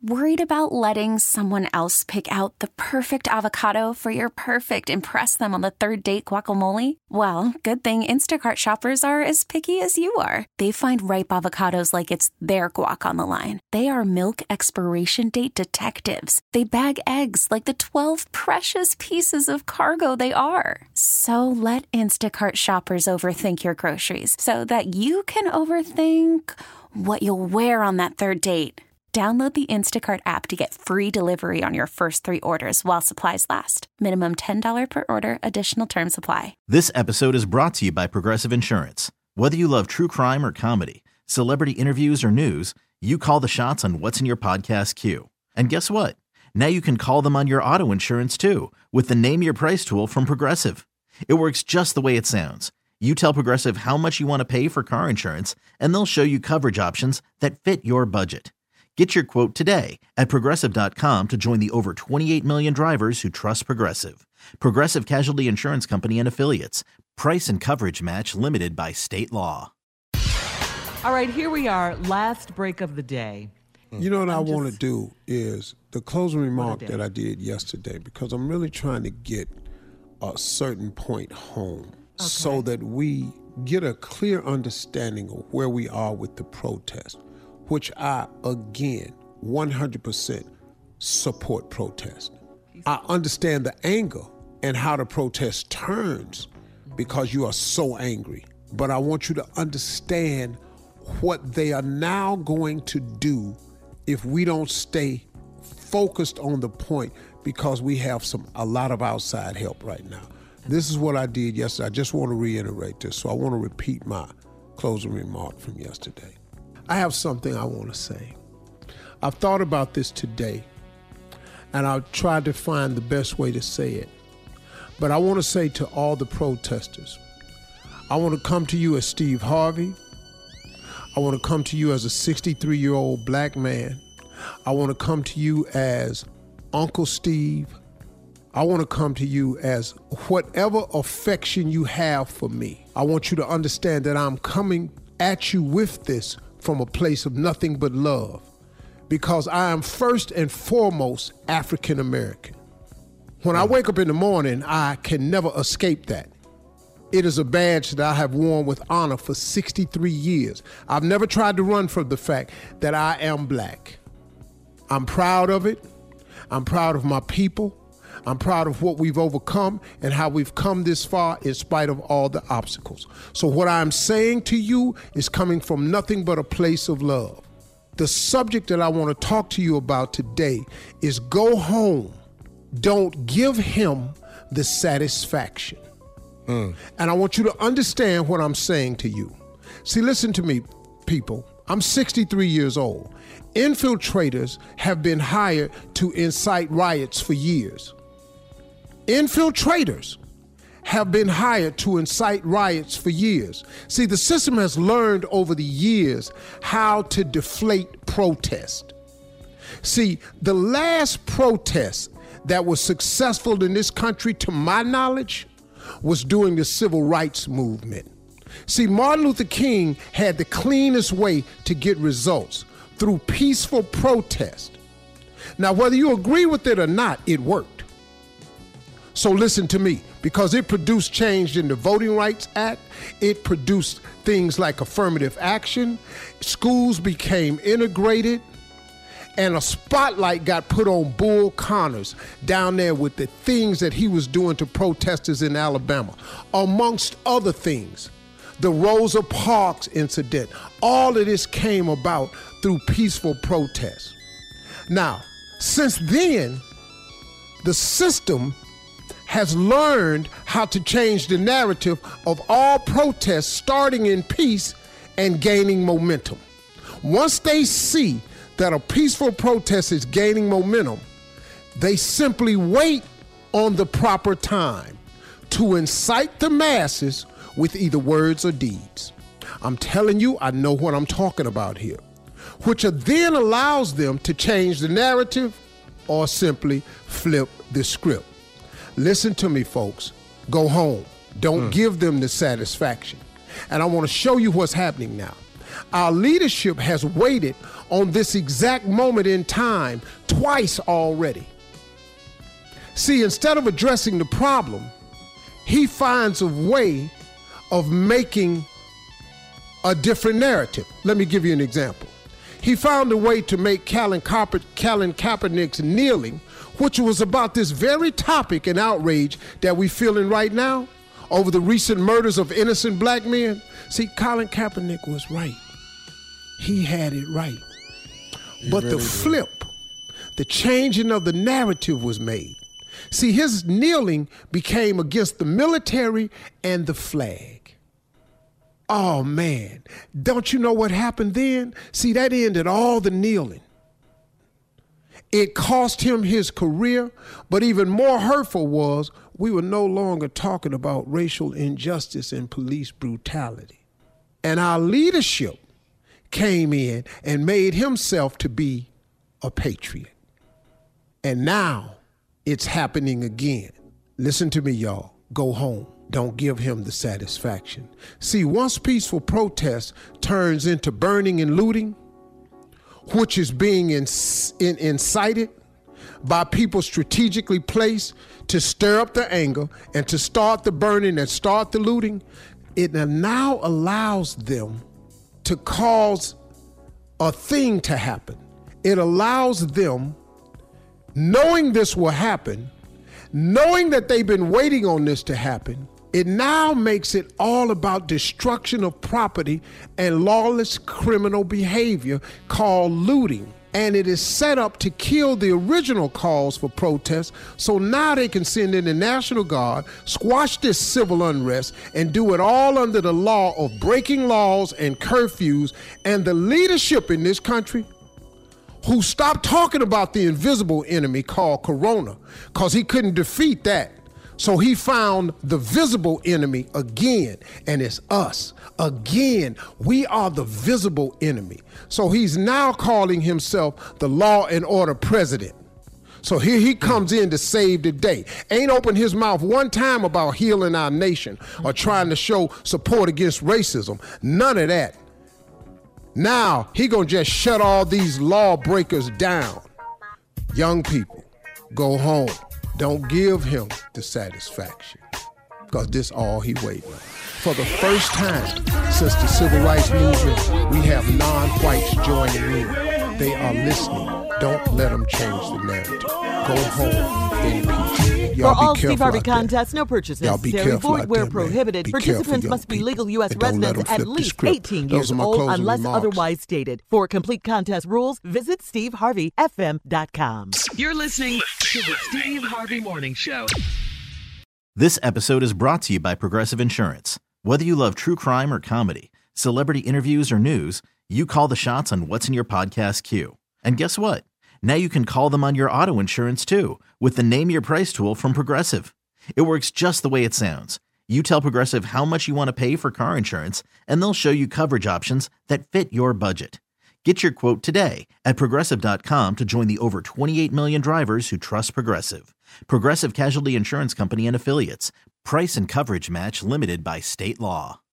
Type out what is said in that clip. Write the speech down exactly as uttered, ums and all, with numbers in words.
Worried about letting someone else pick out the perfect avocado for your perfect impress them on the third date guacamole? Well, good thing Instacart shoppers are as picky as you are. They find ripe avocados like it's their guac on the line. They are milk expiration date detectives. They bag eggs like the twelve precious pieces of cargo they are. So let Instacart shoppers overthink your groceries so that you can overthink what you'll wear on that third date. Download the Instacart app to get free delivery on your first three orders while supplies last. Minimum ten dollars per order. Additional terms apply. This episode is brought to you by Progressive Insurance. Whether you love true crime or comedy, celebrity interviews or news, you call the shots on what's in your podcast queue. And guess what? Now you can call them on your auto insurance too with the Name Your Price tool from Progressive. It works just the way it sounds. You tell Progressive how much you want to pay for car insurance, and they'll show you coverage options that fit your budget. Get your quote today at Progressive dot com to join the over twenty-eight million drivers who trust Progressive. Progressive Casualty Insurance Company and Affiliates. Price and coverage match limited by state law. All right, here we are, last break of the day. You know what I'm I just... want to do is the closing remark that I did yesterday, because I'm really trying to get a certain point home okay. so that we get a clear understanding of where we are with the protest, which I, again, one hundred percent support protest. I understand the anger and how the protest turns because you are so angry. But I want you to understand what they are now going to do if we don't stay focused on the point, because we have some a lot of outside help right now. This is what I did yesterday. I just want to reiterate this, so I want to repeat my closing remark from yesterday. I have something I want to say. I've thought about this today, and I've tried to find the best way to say it. But I want to say to all the protesters, I want to come to you as Steve Harvey. I want to come to you as a sixty-three-year-old black man. I want to come to you as Uncle Steve. I want to come to you as whatever affection you have for me. I want you to understand that I'm coming at you with this from a place of nothing but love, because I am first and foremost African American. When I wake up in the morning, I can never escape that. It is a badge that I have worn with honor for sixty-three years. I've never tried to run from the fact that I am black. I'm proud of it. I'm proud of my people. I'm proud of what we've overcome and how we've come this far in spite of all the obstacles. So what I'm saying to you is coming from nothing but a place of love. The subject that I want to talk to you about today is go home. Don't give him the satisfaction. Mm. And I want you to understand what I'm saying to you. See, listen to me, people. I'm sixty-three years old. Infiltrators have been hired to incite riots for years. Infiltrators have been hired to incite riots for years. See, the system has learned over the years how to deflate protest. See, the last protest that was successful in this country, to my knowledge, was during the civil rights movement. See, Martin Luther King had the cleanest way to get results, through peaceful protest. Now, whether you agree with it or not, it worked. So listen to me, because it produced change in the Voting Rights Act. It produced things like affirmative action. Schools became integrated, and a spotlight got put on Bull Connors down there with the things that he was doing to protesters in Alabama, amongst other things. The Rosa Parks incident, all of this came about through peaceful protest. Now, since then, the system has learned how to change the narrative of all protests, starting in peace and gaining momentum. Once they see that a peaceful protest is gaining momentum, they simply wait on the proper time to incite the masses with either words or deeds. I'm telling you, I know what I'm talking about here, which then allows them to change the narrative or simply flip the script. Listen to me, folks. Go home. Don't mm. give them the satisfaction. And I want to show you what's happening now. Our leadership has waited on this exact moment in time twice already. See, instead of addressing the problem, he finds a way of making a different narrative. Let me give you an example. He found a way to make Colin, Carpe- Colin Kaepernick's kneeling, which was about this very topic and outrage that we're feeling right now over the recent murders of innocent black men. See, Colin Kaepernick was right. He had it right. He but really the flip, did. the changing of the narrative was made. See, his kneeling became against the military and the flag. Oh, man. Don't you know what happened then? See, that ended all the kneeling. It cost him his career, but even more hurtful was we were no longer talking about racial injustice and police brutality. And our leadership came in and made himself to be a patriot. And now it's happening again. Listen to me, y'all. Go home. Don't give him the satisfaction. See, once peaceful protest turns into burning and looting, which is being ins- in- incited by people strategically placed to stir up the anger and to start the burning and start the looting, it now allows them to cause a thing to happen. It allows them, knowing this will happen, knowing that they've been waiting on this to happen, it now makes it all about destruction of property and lawless criminal behavior called looting. And it is set up to kill the original cause for protest, so now they can send in the National Guard, squash this civil unrest, and do it all under the law of breaking laws and curfews. And the leadership in this country, who stopped talking about the invisible enemy called Corona, because he couldn't defeat that. So he found the visible enemy again, and it's us. Again, we are the visible enemy. So he's now calling himself the law and order president. So here he comes in to save the day. Ain't opened his mouth one time about healing our nation or trying to show support against racism. None of that. Now he gonna just shut all these lawbreakers down. Young people, go home. Don't give him the satisfaction, because this all he waiting on. For the first time since the civil rights movement, we have non-whites joining in. They are listening. Don't let them change the narrative. Go home in peace. Y'all For all be Steve Harvey out contests, no purchase necessary, void where prohibited. Be Participants careful, must be young legal U S people, and don't let residents them at flip the least script. eighteen Those years are my old closing unless remarks. otherwise stated. For complete contest rules, visit steve harvey f m dot com. You're listening to the Steve Harvey Morning Show. This episode is brought to you by Progressive Insurance. Whether you love true crime or comedy, celebrity interviews or news, you call the shots on what's in your podcast queue. And guess what? Now you can call them on your auto insurance too, with the Name Your Price tool from Progressive. It works just the way it sounds. You tell Progressive how much you want to pay for car insurance, and they'll show you coverage options that fit your budget. Get your quote today at Progressive dot com to join the over twenty-eight million drivers who trust Progressive. Progressive Casualty Insurance Company and Affiliates. Price and coverage match limited by state law.